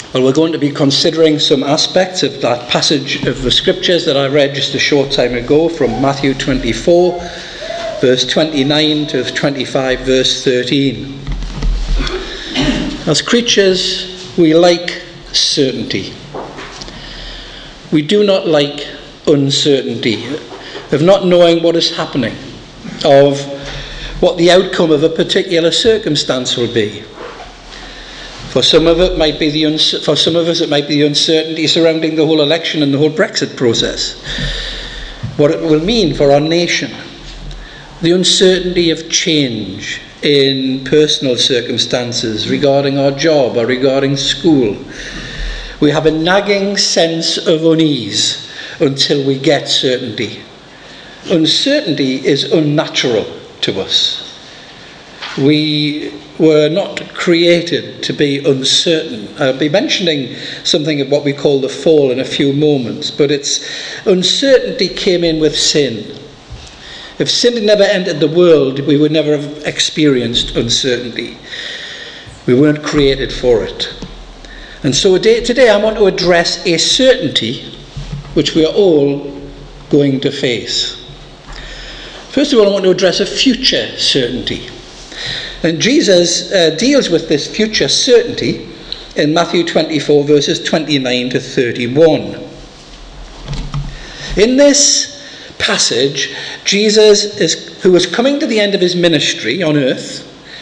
Well, we're going to be considering some aspects of that passage of the scriptures that I read just a short time ago from Matthew 24, verse 29 to 25, verse 13. As creatures, we like certainty. We do not like uncertainty, of not knowing what is happening, of what the outcome of a particular circumstance will be. For some of us, it might be the uncertainty surrounding the whole election and the whole Brexit process. What it will mean for our nation. The uncertainty of change in personal circumstances regarding our job or regarding school. We have a nagging sense of unease until we get certainty. Uncertainty is unnatural to us. We were not created to be uncertain. I'll be mentioning something of what we call the fall in a few moments, but uncertainty came in with sin. If sin had never entered the world, we would never have experienced uncertainty. We weren't created for it. And so today I want to address a certainty which we are all going to face. First of all, I want to address a future certainty. And Jesus deals with this future certainty in Matthew 24, verses 29 to 31. In this passage, Jesus, who is coming to the end of his ministry on earth,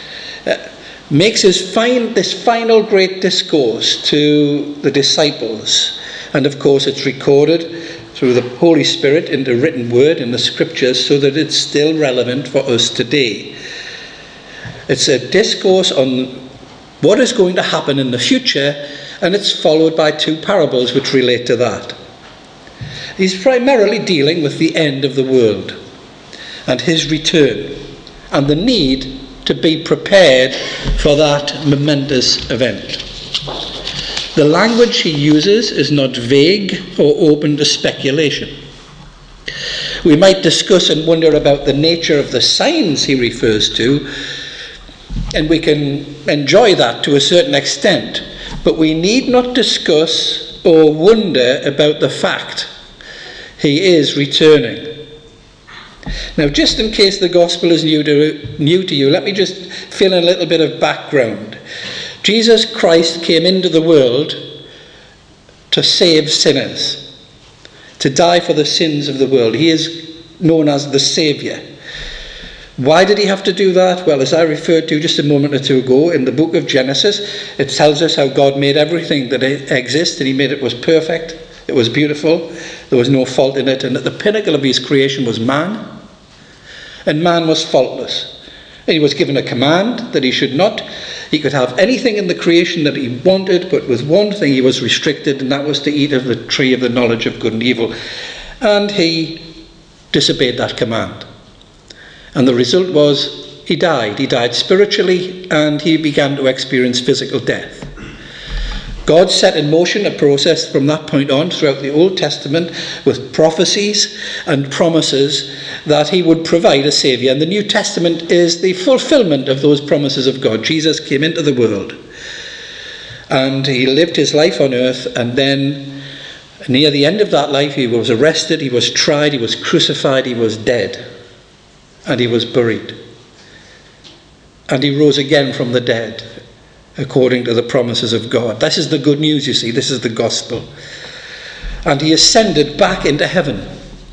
makes this final great discourse to the disciples. And of course, it's recorded through the Holy Spirit in the written word in the scriptures so that it's still relevant for us today. It's a discourse on what is going to happen in the future, and it's followed by two parables which relate to that. He's primarily dealing with the end of the world and his return and the need to be prepared for that momentous event. The language he uses is not vague or open to speculation. We might discuss and wonder about the nature of the signs he refers to, and we can enjoy that to a certain extent, but we need not discuss or wonder about the fact he is returning. Now, just in case the gospel is new to you, let me just fill in a little bit of background. Jesus Christ came into the world to save sinners, to die for the sins of the world. He is known as the Saviour. Why did he have to do that? Well, as I referred to just a moment or two ago, in the book of Genesis, it tells us how God made everything that exists, and he made it was perfect, it was beautiful, there was no fault in it, and at the pinnacle of his creation was man, and man was faultless. And he was given a command that he could have anything in the creation that he wanted, but with one thing he was restricted, and that was to eat of the tree of the knowledge of good and evil. And he disobeyed that command. And the result was he died. He died spiritually, and he began to experience physical death. God set in motion a process from that point on throughout the Old Testament with prophecies and promises that he would provide a Saviour. And the New Testament is the fulfillment of those promises of God. Jesus came into the world and he lived his life on earth, and then near the end of that life he was arrested, he was tried, he was crucified, he was dead. And he was buried. And he rose again from the dead, according to the promises of God. This is the good news, you see. This is the gospel. And he ascended back into heaven,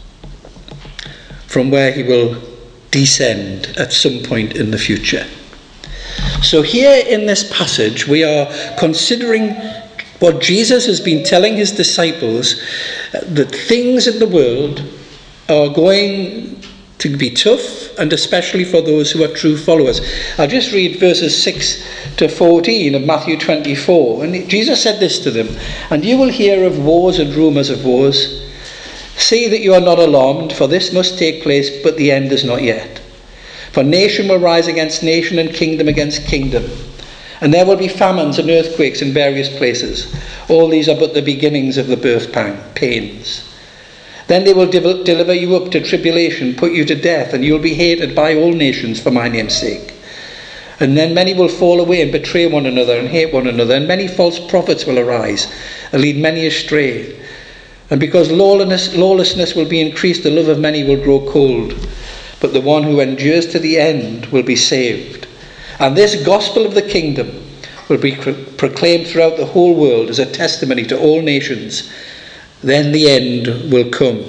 from where he will descend at some point in the future. So here in this passage, we are considering what Jesus has been telling his disciples, that things in the world are going to be tough, and especially for those who are true followers. I'll just read verses 6 to 14 of Matthew 24. And Jesus said this to them: "And you will hear of wars and rumours of wars. See that you are not alarmed, for this must take place, but the end is not yet. For nation will rise against nation, and kingdom against kingdom. And there will be famines and earthquakes in various places. All these are but the beginnings of the birth pains. Then they will deliver you up to tribulation, put you to death, and you will be hated by all nations for my name's sake. And then many will fall away and betray one another and hate one another. And many false prophets will arise and lead many astray. And because lawlessness will be increased, the love of many will grow cold. But the one who endures to the end will be saved. And this gospel of the kingdom will be proclaimed throughout the whole world as a testimony to all nations. Then the end will come.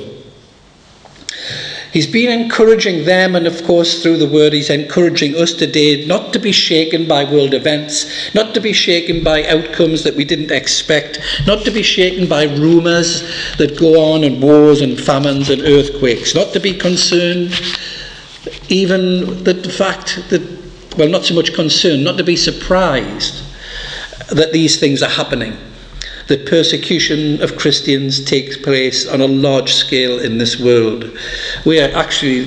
He's been encouraging them, and of course through the word he's encouraging us today not to be shaken by world events, not to be shaken by outcomes that we didn't expect, not to be shaken by rumours that go on, and wars and famines and earthquakes, not to be concerned even that the fact that, well, not so much concerned, not to be surprised that these things are happening, that persecution of Christians takes place on a large scale in this world. We are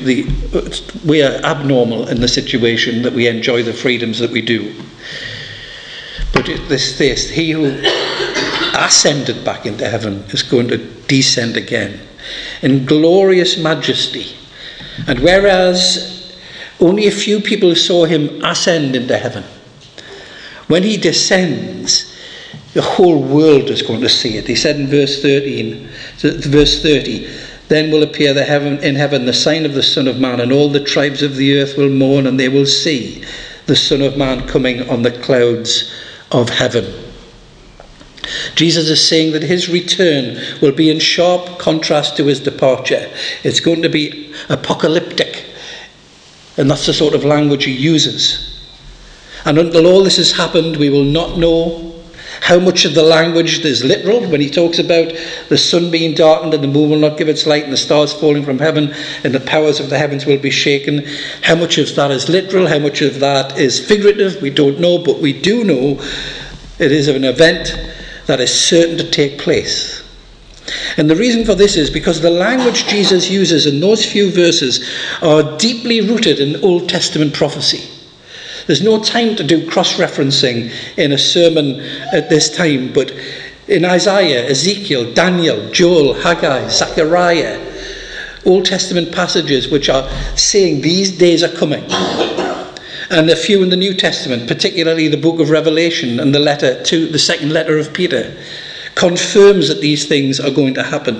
abnormal in the situation that we enjoy the freedoms that we do. But he who ascended back into heaven is going to descend again in glorious majesty. And whereas only a few people saw him ascend into heaven, when he descends, the whole world is going to see it. He said in verse 30, then will appear in heaven the sign of the Son of Man, and all the tribes of the earth will mourn, and they will see the Son of Man coming on the clouds of heaven. Jesus is saying that his return will be in sharp contrast to his departure. It's going to be apocalyptic, and that's the sort of language he uses. And until all this has happened, we will not know how much of the language is literal when he talks about the sun being darkened and the moon will not give its light and the stars falling from heaven and the powers of the heavens will be shaken. How much of that is literal, how much of that is figurative, we don't know, but we do know it is an event that is certain to take place. And the reason for this is because the language Jesus uses in those few verses are deeply rooted in Old Testament prophecy. There's no time to do cross-referencing in a sermon at this time, but in Isaiah, Ezekiel, Daniel, Joel, Haggai, Zechariah, Old Testament passages which are saying these days are coming. And a few in the New Testament, particularly the book of Revelation and the second letter of Peter, confirms that these things are going to happen.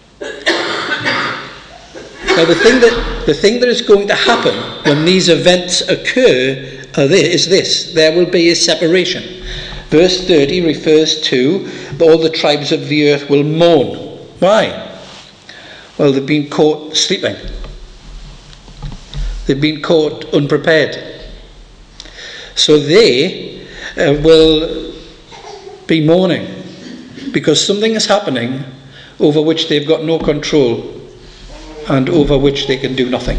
Now the thing that is going to happen when these events occur is this: there will be a separation. Verse 30 refers to all the tribes of the earth will mourn. Why? Well, they've been caught sleeping. They've been caught unprepared. So they will be mourning because something is happening over which they've got no control and over which they can do nothing.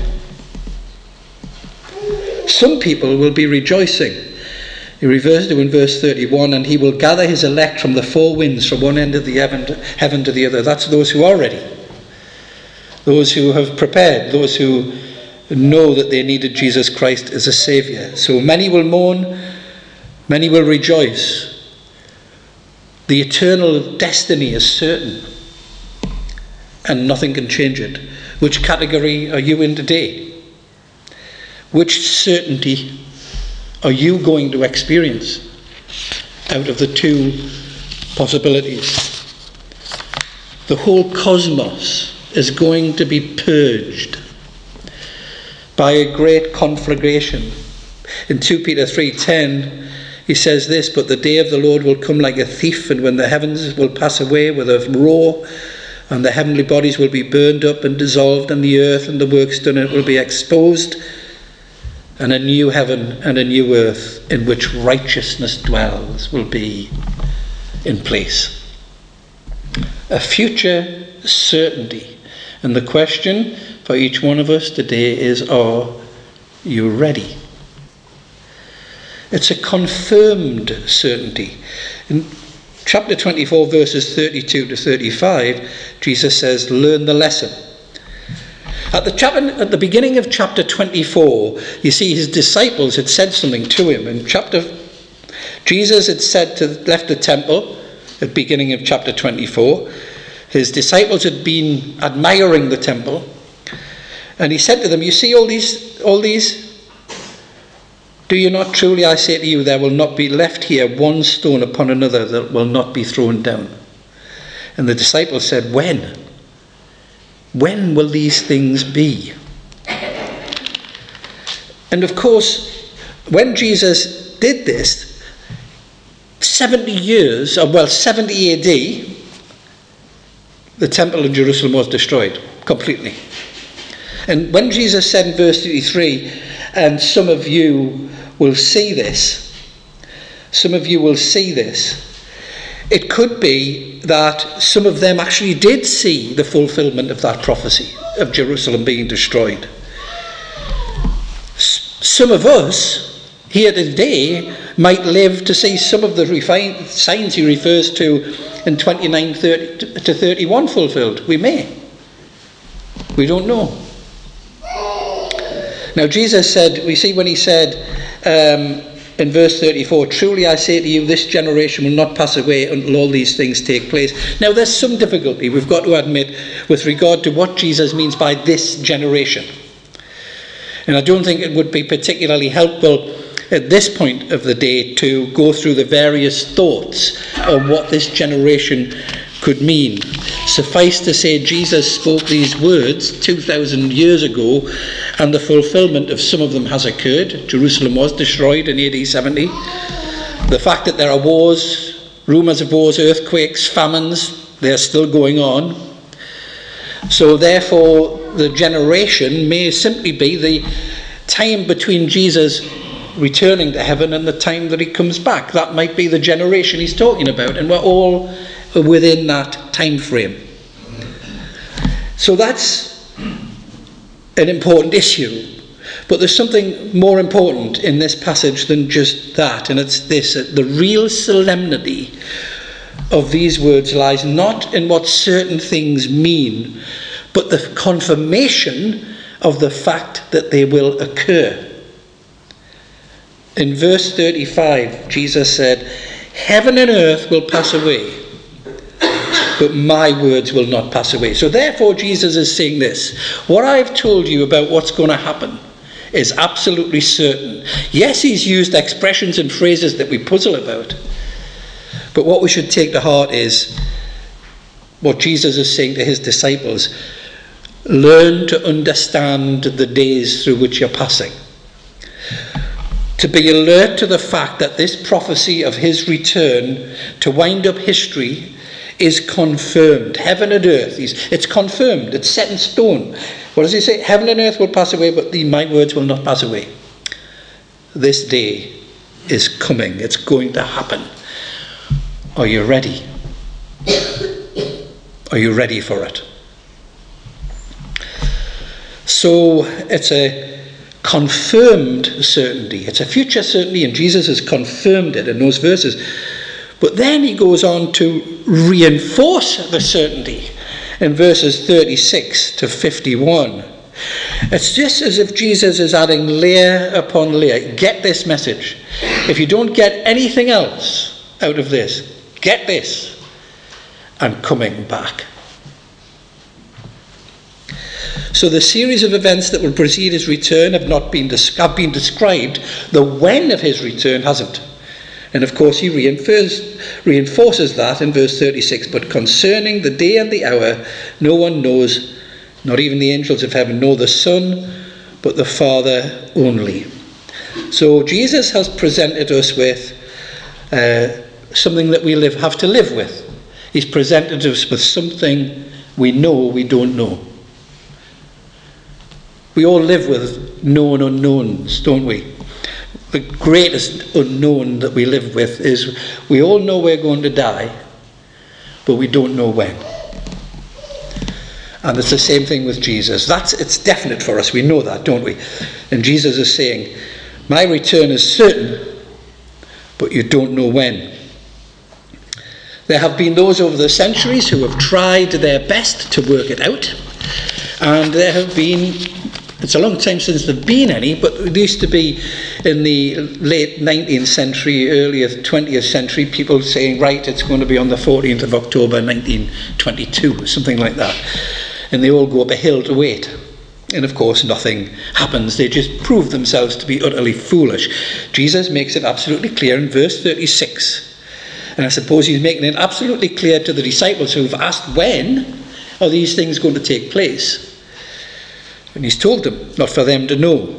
Some people will be rejoicing. He refers to in verse 31, and he will gather his elect from the four winds, from one end of the heaven to the other. That's those who are ready, those who have prepared, those who know that they needed Jesus Christ as a saviour. So many will mourn, many will rejoice. The eternal destiny is certain, and nothing can change it. Which category are you in today? Which certainty are you going to experience out of the two possibilities? The whole cosmos is going to be purged by a great conflagration. In 2 Peter 3:10, he says this: but the day of the Lord will come like a thief, and when the heavens will pass away with a roar, and the heavenly bodies will be burned up and dissolved, and the earth and the works done in it will be exposed, and a new heaven and a new earth in which righteousness dwells will be in place. A future certainty. And the question for each one of us today is, are you ready? It's a confirmed certainty. In chapter 24, verses 32 to 35, Jesus says, learn the lesson. At the beginning of chapter 24, you see his disciples had said something to him. Jesus had left the temple at the beginning of chapter 24. His disciples had been admiring the temple. And he said to them, you see all these Do you not? Truly I say to you, there will not be left here one stone upon another that will not be thrown down. And the disciples said, when? When will these things be? And of course, when Jesus did this, 70 AD, the temple in Jerusalem was destroyed completely. And when Jesus said in verse 33, and some of you will see this, it could be that some of them actually did see the fulfillment of that prophecy of Jerusalem being destroyed. Some of us here today might live to see some of the signs he refers to in 29 to 31 fulfilled. We may. We don't know. Now Jesus said, we see when he said in verse 34, truly I say to you, this generation will not pass away until all these things take place. Now there's some difficulty, we've got to admit, with regard to what Jesus means by this generation. And I don't think it would be particularly helpful at this point of the day to go through the various thoughts on what this generation could mean. Suffice to say, Jesus spoke these words 2,000 years ago, and the fulfillment of some of them has occurred. Jerusalem was destroyed in AD 70. The fact that there are wars, rumours of wars, earthquakes, famines, they're still going on. So therefore, the generation may simply be the time between Jesus returning to heaven and the time that he comes back. That might be the generation he's talking about, and we're all within that time frame. So that's an important issue. But there's something more important in this passage than just that, and it's this: the real solemnity of these words lies not in what certain things mean, but the confirmation of the fact that they will occur. In verse 35, Jesus said, heaven and earth will pass away, but my words will not pass away. So therefore Jesus is saying this: what I've told you about what's going to happen is absolutely certain. Yes, he's used expressions and phrases that we puzzle about, but what we should take to heart is what Jesus is saying to his disciples: learn to understand the days through which you're passing. To be alert to the fact that this prophecy of his return to wind up history is confirmed. Heaven and earth, it's confirmed, it's set in stone. What does he say? Heaven and earth will pass away, but my words will not pass away. This day is coming. It's going to happen. Are you ready? Are you ready for it? So it's a confirmed certainty. It's a future certainty, and Jesus has confirmed it in those verses. But then he goes on to reinforce the certainty in verses 36 to 51. It's just as if Jesus is adding layer upon layer. Get this message. If you don't get anything else out of this, get this: I'm coming back. So the series of events that will precede his return have been described. The when of his return hasn't. And of course he reinforces that in verse 36. But concerning the day and the hour, no one knows, not even the angels of heaven, nor the Son, but the Father only. So Jesus has presented us with something that we have to live with. He's presented us with something we know we don't know. We all live with known unknowns, don't we? The greatest unknown that we live with is we all know we're going to die, but we don't know when. And it's the same thing with Jesus. It's definite for us. We know that, don't we? And Jesus is saying, my return is certain, but you don't know when. There have been those over the centuries who have tried their best to work it out. And there have been, it's a long time since there have been any, but it used to be in the late 19th century, early 20th century, people saying, right, it's going to be on the 14th of October 1922, something like that. And they all go up a hill to wait. And of course, nothing happens. They just prove themselves to be utterly foolish. Jesus makes it absolutely clear in verse 36. And I suppose he's making it absolutely clear to the disciples who've asked, when are these things going to take place? And he's told them, not for them to know.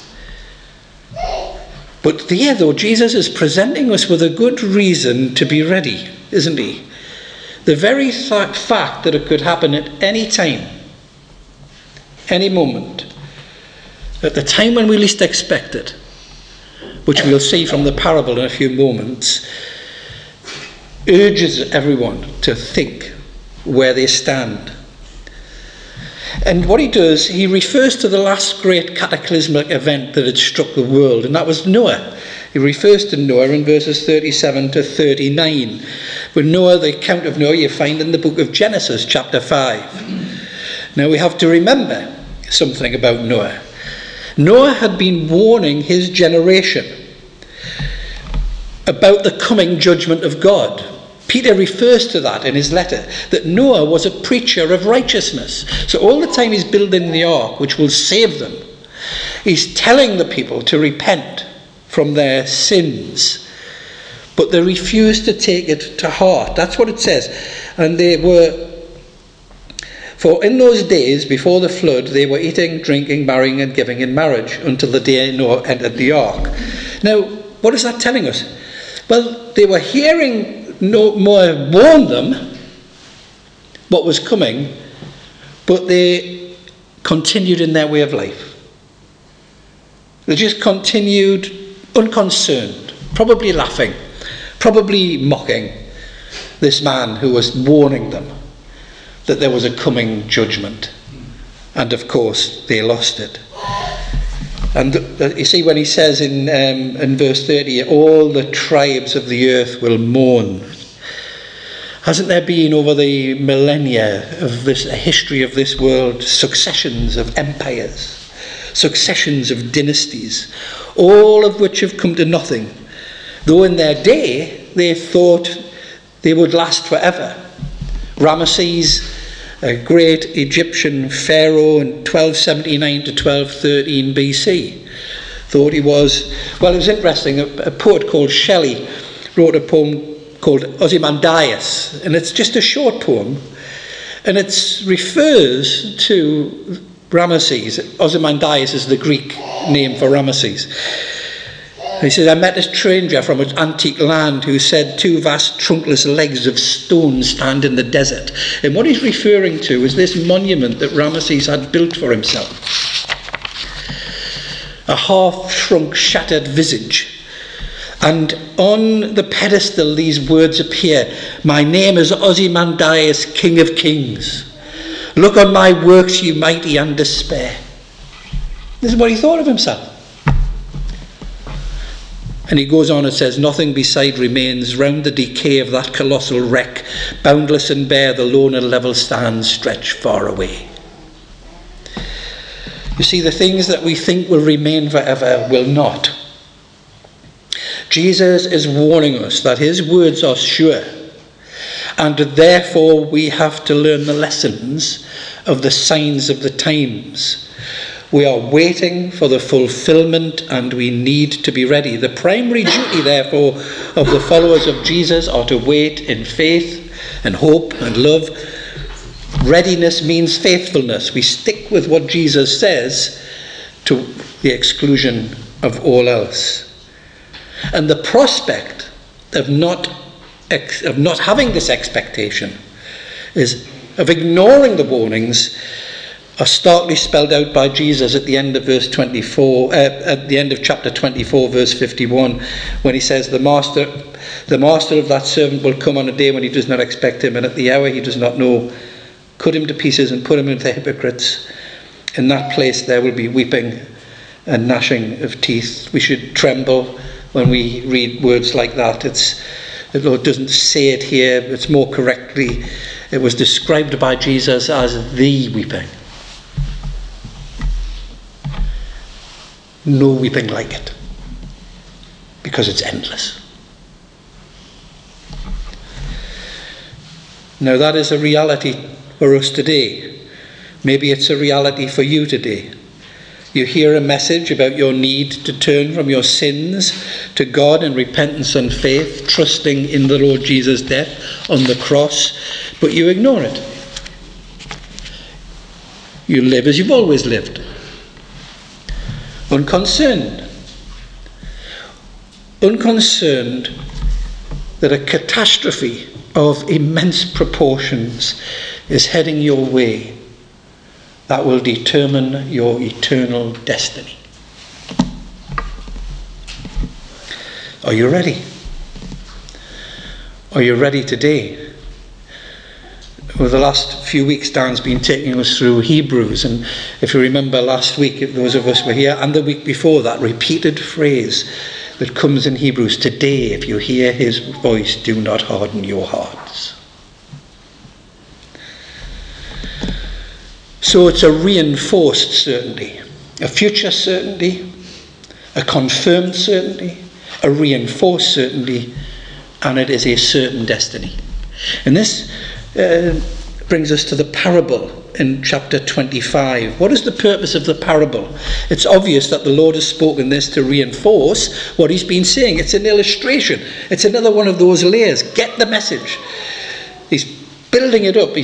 But there, though, Jesus is presenting us with a good reason to be ready, isn't he? The very fact that it could happen at any time, any moment, at the time when we least expect it, which we'll see from the parable in a few moments, urges everyone to think where they stand. And what he does, he refers to the last great cataclysmic event that had struck the world, and that was Noah. He refers to Noah in verses 37 to 39. With Noah, the account of Noah you find in the book of Genesis, chapter 5. Now we have to remember something about Noah. Noah had been warning his generation about the coming judgment of God. Peter refers to that in his letter, that Noah was a preacher of righteousness. So all the time he's building the ark, which will save them, he's telling the people to repent from their sins. But they refused to take it to heart. That's what it says. And for in those days before the flood, they were eating, drinking, marrying and giving in marriage until the day Noah entered the ark. Now, what is that telling us? Well, they were hearing Noah warn them what was coming, but they continued in their way of life. They just continued unconcerned, probably laughing, probably mocking this man who was warning them that there was a coming judgment. And of course, they lost it. And you see when he says in verse 30, all the tribes of the earth will mourn. Hasn't there been over the millennia of this history of this world successions of empires, successions of dynasties, all of which have come to nothing, though in their day they thought they would last forever. Ramesses, a great Egyptian pharaoh in 1279 to 1213 BC, thought he was, well, it was interesting, a poet called Shelley wrote a poem called Ozymandias, and it's just a short poem, and it refers to Ramesses. Ozymandias is the Greek name for Ramesses. He says, I met a stranger from an antique land who said 2 vast trunkless legs of stone stand in the desert. And what he's referring to is this monument that Ramesses had built for himself. A half-shrunk, shattered visage. And on the pedestal these words appear, my name is Ozymandias, King of Kings. Look on my works, you mighty, and despair. This is what he thought of himself. And he goes on and says, nothing beside remains round the decay of that colossal wreck. Boundless and bare, the lone and level stands stretched far away. You see, the things that we think will remain forever will not. Jesus is warning us that his words are sure, and therefore we have to learn the lessons of the signs of the times. We are waiting for the fulfillment and we need to be ready. The primary duty, therefore, of the followers of Jesus are to wait in faith and hope and love. Readiness means faithfulness. We stick with what Jesus says to the exclusion of all else. And the prospect of not having this expectation of ignoring the warnings are starkly spelled out by Jesus at the end of verse 24, at the end of chapter 24, verse 51, when he says, the master of that servant will come on a day when he does not expect him, and at the hour he does not know, cut him to pieces and put him into the hypocrites. In that place there will be weeping and gnashing of teeth. We should tremble when we read words like that. The Lord doesn't say it here. It's more correctly, it was described by Jesus as the weeping. No weeping like it, because it's endless. Now that is a reality for us today. Maybe it's a reality for you today. You hear a message about your need to turn from your sins to God in repentance and faith, trusting in the Lord Jesus' death on the cross, but you ignore it. You live as you've always lived, unconcerned that a catastrophe of immense proportions is heading your way that will determine your eternal destiny. Are you ready? Are you ready today? Over the last few weeks, Dan's been taking us through Hebrews, and if you remember last week, those of us were here, and the week before, that repeated phrase that comes in Hebrews: today, if you hear his voice, do not harden your hearts. So it's a reinforced certainty, a future certainty, a confirmed certainty, a reinforced certainty, and it is a certain destiny. And this brings us to the parable in chapter 25. What is the purpose of the parable? It's obvious that the Lord has spoken this to reinforce what he's been saying. It's an illustration. It's another one of those layers. Get the message. He's building it up.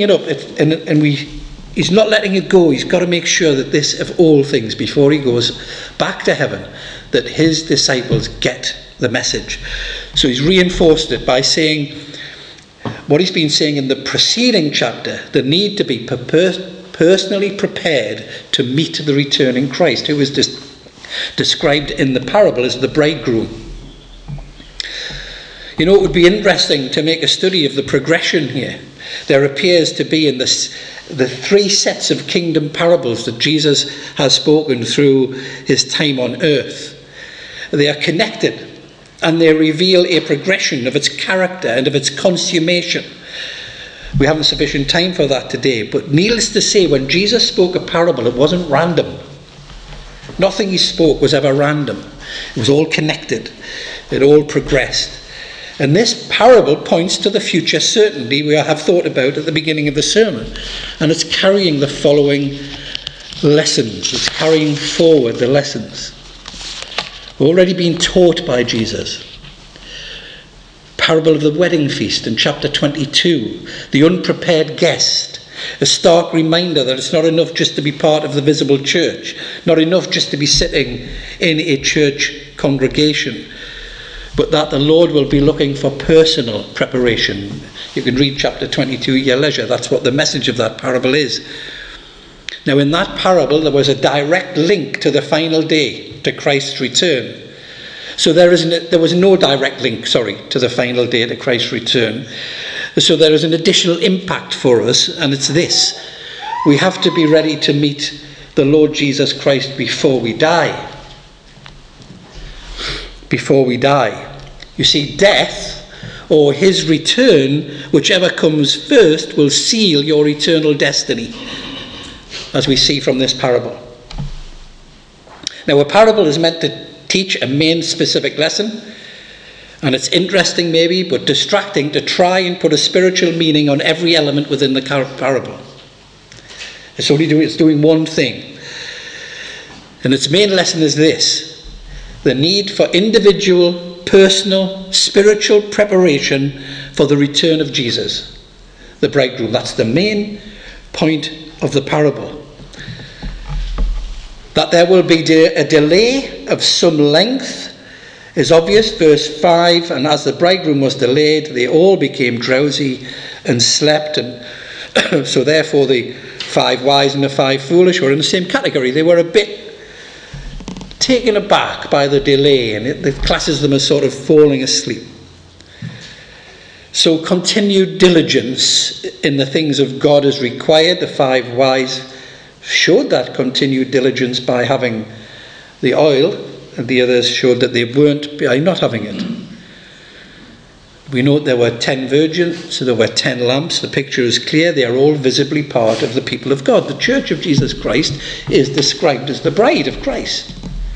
He's not letting it go. He's got to make sure that this, of all things, before he goes back to heaven, that his disciples get the message. So he's reinforced it by saying what he's been saying in the preceding chapter, the need to be personally prepared to meet the returning Christ, who is described in the parable as the bridegroom. You know, it would be interesting to make a study of the progression here. There appears to be in the three sets of kingdom parables that Jesus has spoken through his time on earth. They are connected, and they reveal a progression of its character and of its consummation. We haven't sufficient time for that today, but needless to say, when Jesus spoke a parable, it wasn't random. Nothing he spoke was ever random. It was all connected. It all progressed. And this parable points to the future certainty we have thought about at the beginning of the sermon. And it's carrying the following lessons. It's carrying forward the lessons already been taught by Jesus. Parable of the wedding feast in chapter 22. The unprepared guest. A stark reminder that it's not enough just to be part of the visible church. Not enough just to be sitting in a church congregation. But that the Lord will be looking for personal preparation. You can read chapter 22 at your leisure. That's what the message of that parable is. Now, in that parable, there was a direct link to the final day, to Christ's return. So there was no direct link, to the final day, to Christ's return. So there is an additional impact for us, and it's this. We have to be ready to meet the Lord Jesus Christ before we die. Before we die. You see, death or his return, whichever comes first, will seal your eternal destiny, as we see from this parable. Now, a parable is meant to teach a main specific lesson, and it's interesting maybe, but distracting to try and put a spiritual meaning on every element within the parable. It's doing one thing. And its main lesson is this: the need for individual, personal, spiritual preparation for the return of Jesus, the bridegroom. That's the main point of the parable. That there will be a delay of some length is obvious. Verse 5, and as the bridegroom was delayed, they all became drowsy and slept. And so therefore the 5 wise and the 5 foolish were in the same category. They were a bit taken aback by the delay, and it classes them as sort of falling asleep. So continued diligence in the things of God is required. The 5 wise showed that continued diligence by having the oil, and the others showed that they weren't by not having it. We note there were 10 virgins, so there were 10 lamps. The picture is clear. They are all visibly part of the people of God. The church of Jesus Christ is described as the bride of Christ.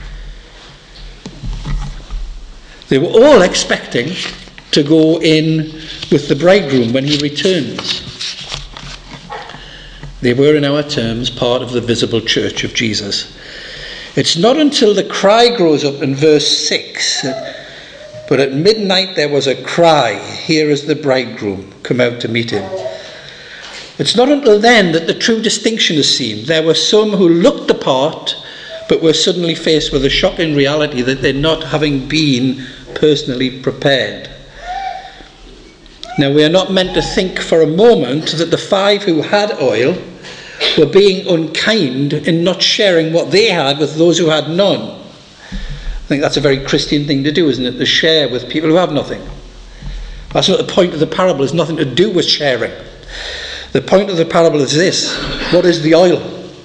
They were all expecting to go in with the bridegroom when he returns. They were, in our terms, part of the visible church of Jesus. It's not until the cry grows up in verse 6, but at midnight there was a cry, here is the bridegroom, come out to meet him. It's not until then that the true distinction is seen. There were some who looked the part, but were suddenly faced with a shocking reality that they're not having been personally prepared. Now, we are not meant to think for a moment that the 5 who had oil were being unkind in not sharing what they had with those who had none. I think that's a very Christian thing to do, isn't it? To share with people who have nothing. That's not the point of the parable. It's nothing to do with sharing. The point of the parable is this. What is the oil?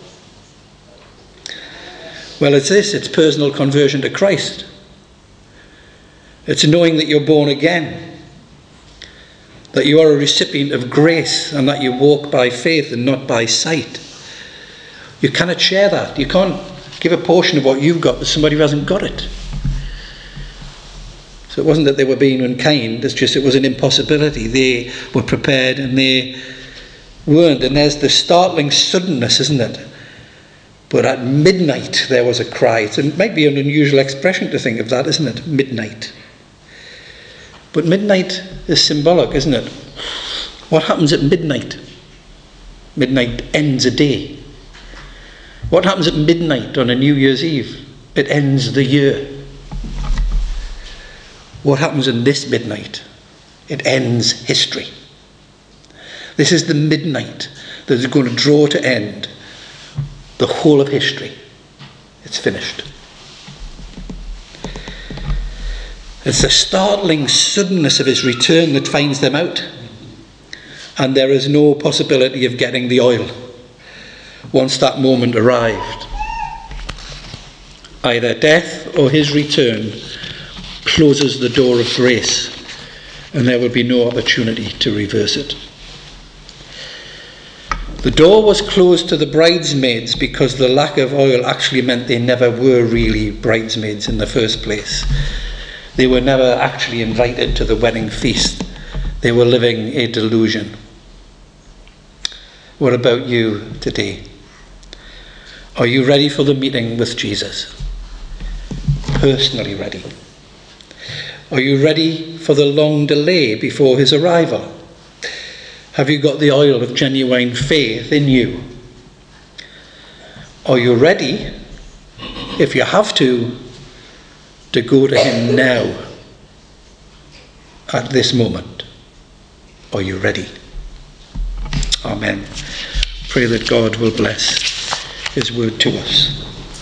Well, it's this. It's personal conversion to Christ. It's knowing that you're born again. That you are a recipient of grace and that you walk by faith and not by sight. You cannot share that. You can't give a portion of what you've got to somebody who hasn't got it. So it wasn't that they were being unkind, it's just it was an impossibility. They were prepared and they weren't. And there's the startling suddenness, isn't it? But at midnight there was a cry. It might be an unusual expression to think of that, isn't it? Midnight. But midnight is symbolic, isn't it? What happens at midnight? Midnight ends a day. What happens at midnight on a New Year's Eve? It ends the year. What happens in this midnight? It ends history. This is the midnight that is going to draw to end the whole of history. It's finished. It's the startling suddenness of his return that finds them out. And there is no possibility of getting the oil once that moment arrived. Either death or his return closes the door of grace, and there will be no opportunity to reverse it. The door was closed to the bridesmaids because the lack of oil actually meant they never were really bridesmaids in the first place. They were never actually invited to the wedding feast. They were living a delusion. What about you today? Are you ready for the meeting with Jesus? Personally ready? Are you ready for the long delay before his arrival? Have you got the oil of genuine faith in you? Are you ready, if you have to go to him now, at this moment? Are you ready? Amen. Pray that God will bless his word to us.